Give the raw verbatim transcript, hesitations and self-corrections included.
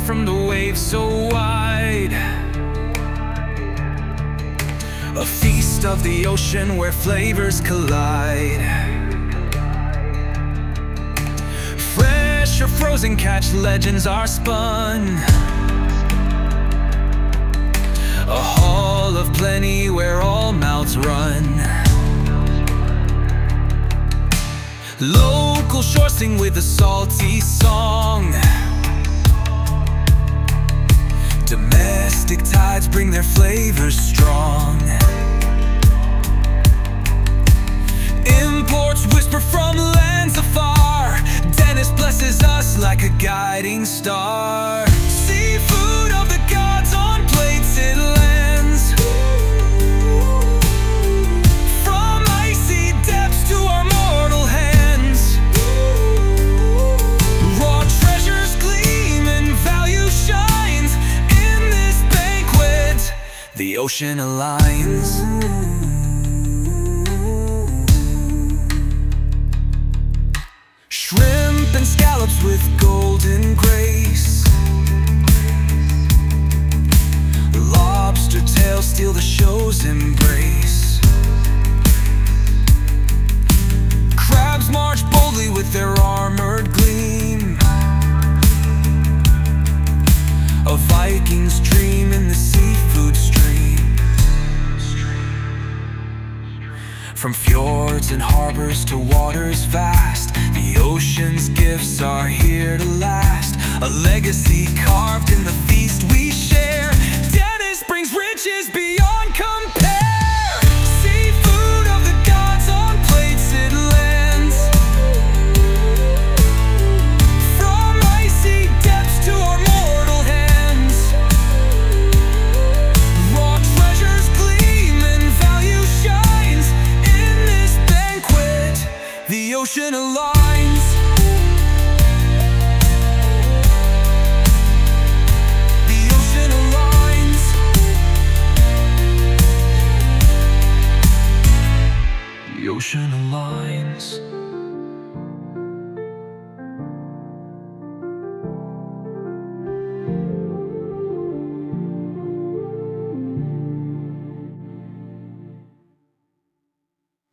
from the waves so wide. A feast of the ocean where flavors collide. Fresh or frozen catch, legends are spun. A hall of plenty where all mouths run. Local shores sing with a salty song. Domestic tides bring their flavors strong. Imports whisper from lands afar. Dennis blesses us like a guiding star. Seafood of the gods on plates it lands. From icy depths to our mortal hands. Raw treasures gleam and value shines. In this banquet, the ocean aligns. Shrimp and scallops with golden grace. Lobster tails steal the show's embrace. Crabs march boldly with their armored gleam. A Viking's dream in the seafood stream. From fjords and harbors to waters vast, the ocean's gifts are here to last. A legacy carved in